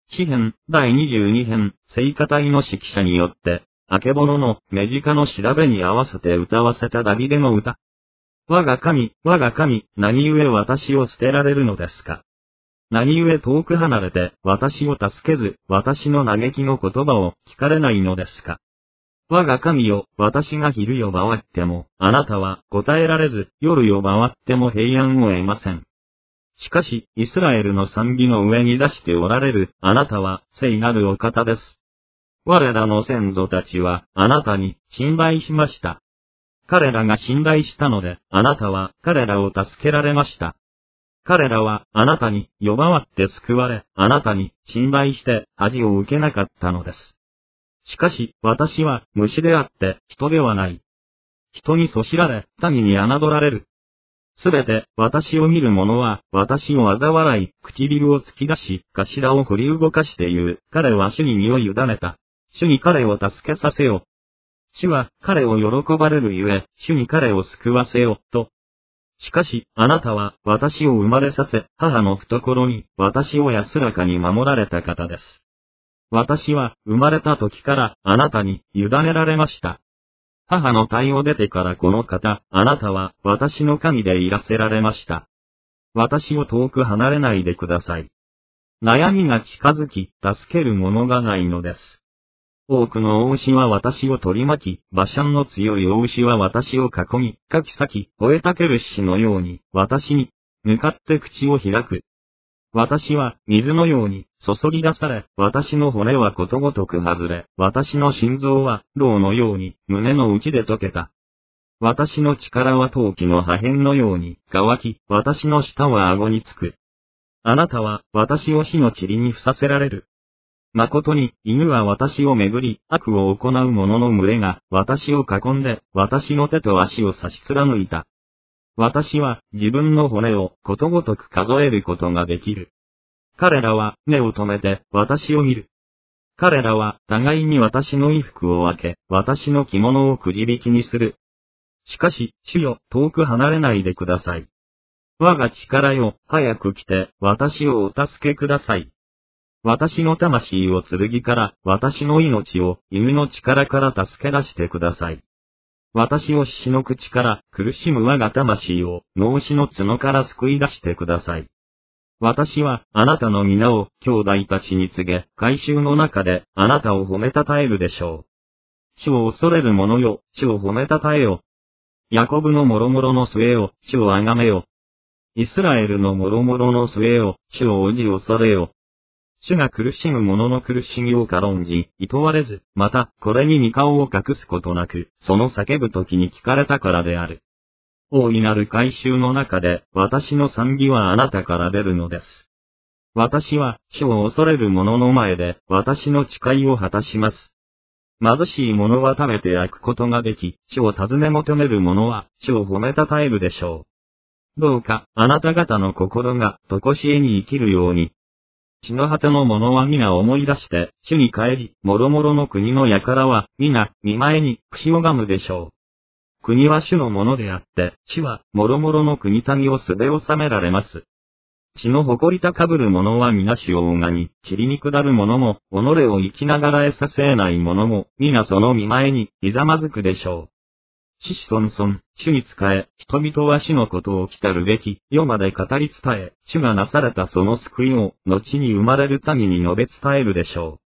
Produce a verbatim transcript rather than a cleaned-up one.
詩編だいにじゅうに編、聖歌隊の指揮者によって、あけぼののメジカの調べに合わせて歌わせたダビデの歌。我が神、我が神、何故私を捨てられるのですか。何故遠く離れて私を助けず、私の嘆きの言葉を聞かれないのですか。我が神よ、私が昼夜回っても、あなたは答えられず、夜夜回っても平安を得ません。しかし、イスラエルの賛美の上に出しておられる、あなたは、聖なるお方です。我らの先祖たちは、あなたに、信頼しました。彼らが信頼したので、あなたは、彼らを助けられました。彼らは、あなたに、呼ばわって救われ、あなたに、信頼して、恥を受けなかったのです。しかし、私は、虫であって、人ではない。人にそしられ、民に侮られる。すべて、私を見る者は、私を嘲笑い、唇を突き出し、頭を振り動かして言う、彼は主に身を委ねた。主に彼を助けさせよ。主は、彼を喜ばれるゆえ、主に彼を救わせよ、と。しかし、あなたは、私を生まれさせ、母の懐に、私を安らかに守られた方です。私は、生まれた時から、あなたに、委ねられました。母の体を出てからこの方、あなたは、私の神でいらせられました。私を遠く離れないでください。悩みが近づき、助けるものがないのです。多くの大牛は私を取り巻き、馬車の強い大牛は私を囲み、かき裂き、吠えたける獅子のように、私に、向かって口を開く。私は、水のように、注ぎ出され、私の骨はことごとく外れ、私の心臓は、蝋のように、胸の内で溶けた。私の力は陶器の破片のように、乾き、私の舌は顎につく。あなたは、私を火の塵に伏させられる。誠に、犬は私をめぐり、悪を行う者の群れが、私を囲んで、私の手と足を差し貫いた。私は、自分の骨を、ことごとく数えることができる。彼らは、目を留めて、私を見る。彼らは、互いに私の衣服を分け、私の着物をくじ引きにする。しかし、主よ、遠く離れないでください。我が力よ、早く来て、私をお助けください。私の魂を剣から、私の命を、犬の力から助け出してください。私を獅子の口から、苦しむ我が魂を、野牛の角から救い出してください。私は、あなたの皆を、兄弟たちに告げ、改宗の中で、あなたを褒めたたえるでしょう。主を恐れる者よ、主を褒めたたえよ。ヤコブの諸々の末よ、主をあがめよ。イスラエルの諸々の末よ、主をおじ恐れよ。主が苦しむ者の苦しみを軽んじ、厭われず、また、これに御顔を隠すことなく、その叫ぶ時に聞かれたからである。大いなる改宗の中で、私の賛美はあなたから出るのです。私は、主を恐れる者の前で、私の誓いを果たします。貧しい者は食べて焼くことができ、主を尋ね求める者は、主を褒めたたえるでしょう。どうか、あなた方の心が、とこしえに生きるように。地の果ての者は皆思い出して、主に帰り、諸々の国の輩は、皆、見前に、口をがむでしょう。国は主のものであって、主は、諸々の国民をすべ収められます。地の誇り高ぶる者は皆主を拝み、塵に下る者も、己を生きながらえさせえない者も、皆その見前に、ひざまずくでしょう。子々孫々、主に仕え、人々は主のことを来たるべき、世まで語り伝え、主がなされたその救いを、後に生まれる民に述べ伝えるでしょう。